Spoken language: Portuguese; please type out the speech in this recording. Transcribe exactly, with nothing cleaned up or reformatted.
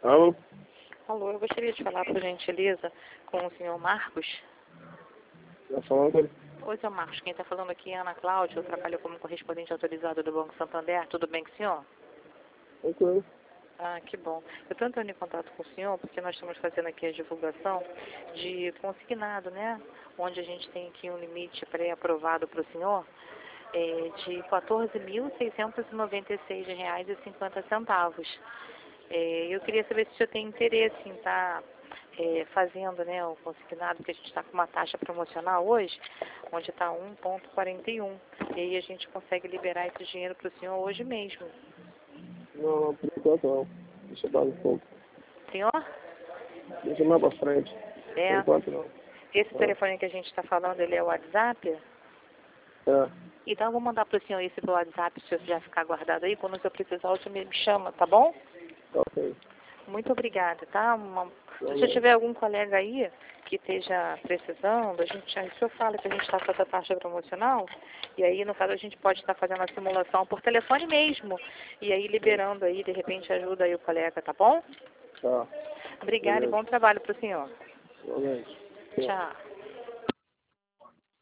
Alô? Alô, eu gostaria de falar, por gentileza, com o senhor Marcos. Tá falando com ele? Oi, senhor Marcos, quem está falando aqui é a Ana Cláudia, eu trabalho como correspondente autorizado do Banco Santander, tudo bem com o senhor? Ok. Ah, que bom. Eu estou entrando em contato com o senhor porque nós estamos fazendo aqui a divulgação de consignado, né? Onde a gente tem aqui um limite pré-aprovado para o senhor é, de quatorze mil seiscentos e noventa e seis reais e cinquenta centavos. É, eu queria saber se o senhor tem interesse em estar é, fazendo, né, o consignado, porque a gente está com uma taxa promocional hoje, onde está um vírgula quarenta e um. E aí a gente consegue liberar esse dinheiro para o senhor hoje mesmo. Não, não, por enquanto não. Deixa eu dar um pouco. Senhor? Deixa mais pra frente. Por É. enquanto não. Esse Ah, telefone que a gente está falando, ele é o WhatsApp? é, Então eu vou mandar para o senhor esse pelo WhatsApp, se o senhor já ficar guardado aí. Quando o senhor precisar, o senhor me chama, tá bom? ok. Muito obrigada, tá? Uma... Se o senhor Valeu. tiver algum colega aí que esteja precisando, a gente, aí o senhor fala que a gente está com essa taxa promocional, e aí, no caso, a gente pode estar fazendo a simulação por telefone mesmo, e aí liberando aí, de repente, ajuda aí o colega, tá bom? Tá. Obrigada e Beleza. bom trabalho para o senhor. Igualmente. Tchau. Tchau.